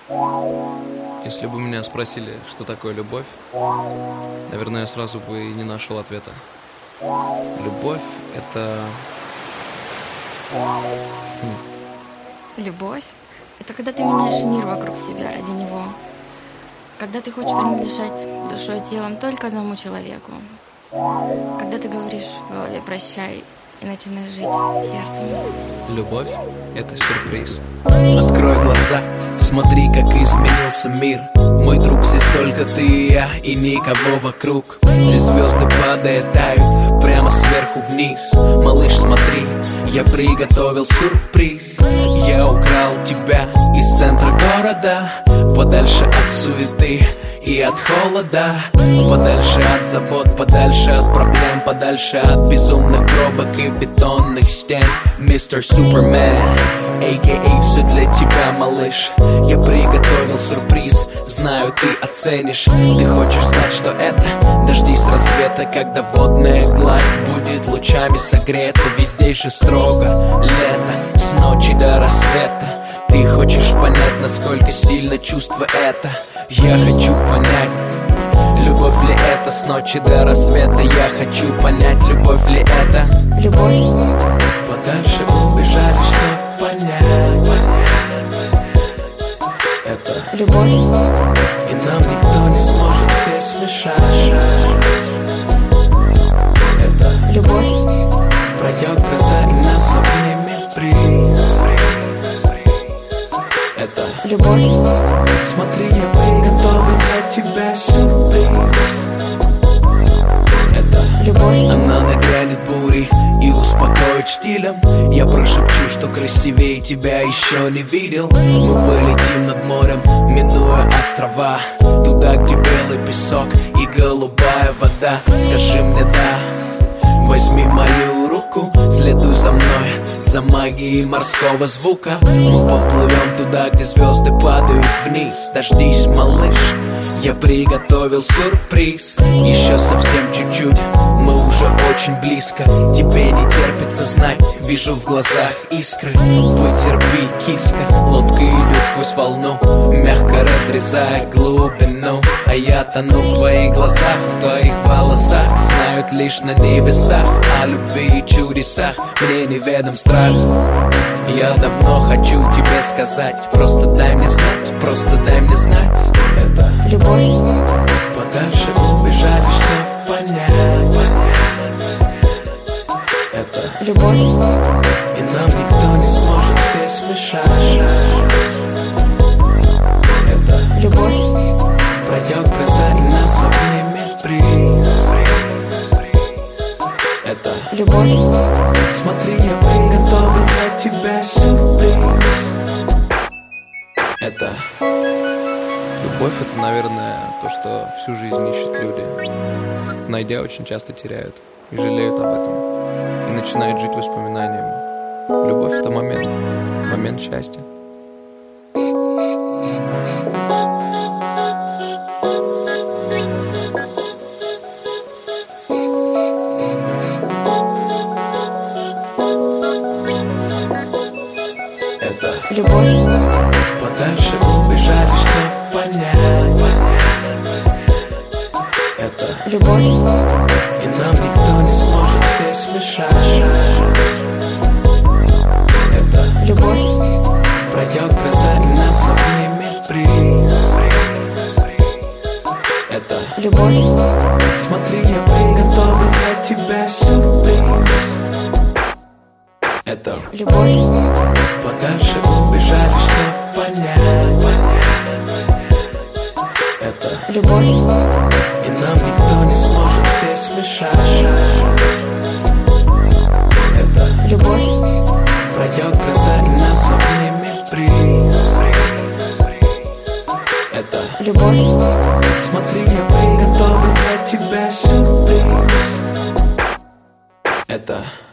Если бы меня спросили, что такое любовь, наверное, я сразу бы и не нашел ответа. Любовь — это... Любовь — это когда ты меняешь мир вокруг себя ради него. Когда ты хочешь принадлежать душой и телом только одному человеку. Когда ты говоришь в голове «прощай» и начинаешь жить сердцем. Любовь — это сюрприз. Открой глаза, смотри, как изменился мир. Мой друг, здесь только ты и я, и никого вокруг. Здесь звезды падают, тают прямо сверху вниз. Малыш, смотри, я приготовил сюрприз. Я украл тебя из центра города, подальше от суеты и от холода, подальше от забот, подальше от проблем, подальше от безумных пробок и бетонных стен. Мистер Супермен, а.к.а. все для тебя, малыш. Я приготовил сюрприз, знаю, ты оценишь. Ты хочешь знать, что это? Дождись рассвета, когда водная гладь будет лучами согрета. Везде же строго лето, с ночи до рассвета. Ты хочешь понять, насколько сильно чувство это? Я хочу понять, любовь ли это с ночи до рассвета? Я хочу понять, любовь ли это? Любовь. Подальше убежали, чтоб понять. Это Любовь. и нам никто не сможет здесь мешать. Это Любовь. пройдет гроза и нас обнимет бриз. Это Любовь. смотри, я приготовил для тебя сюрприз. Это Любовь. она нагрянет бурей и успокоит штилем. Я прошепчу, что красивее тебя еще не видел. Мы полетим над морем, минуя острова, туда, где белый песок и голубая вода. Скажи мне да, возьми мою руку, следуй за мной, за магией морского звука. Мы поплывем туда, где звезды падают вниз. Дождись, малыш, я приготовил сюрприз. Еще совсем чуть-чуть, мы уже очень близко. Тебе не терпится знать, вижу в глазах искры. Потерпи, киска, лодка идет сквозь волну, мягко разрезая глубину. А я тону в твоих глазах, в твоих волосах. Знают лишь на небесах о любви и чудесах. Мне неведом страх. Я давно хочу тебе сказать, просто дай мне знать, просто дай мне знать. Это Любовь. подальше убежали, чтоб понять. Это Любовь. и нам никто не сможет здесь мешать. Это Любовь. пройдет гроза и нас обнимет бриз. Это Любовь. смотри, я приготовил для тебя сюрприз. Это Любовь — это, наверное, то, что всю жизнь ищут люди. Найдя, очень часто теряют и жалеют об этом. И начинают жить воспоминаниями. Любовь — это момент счастья. это Любовь. подальше убежали, чтоб понять. Это Любовь. и нам никто не сможет здесь мешать. Это Любовь. пройдет гроза и нас обнимет бриз. Это Любовь. смотри, я приготовил для тебя сюрприз. Это Любовь. подальше убежали, чтоб понять. Это Любовь. и нам никто не сможет здесь мешать. Это Любовь. пройдет гроза и нас обнимет бриз. Это Любовь.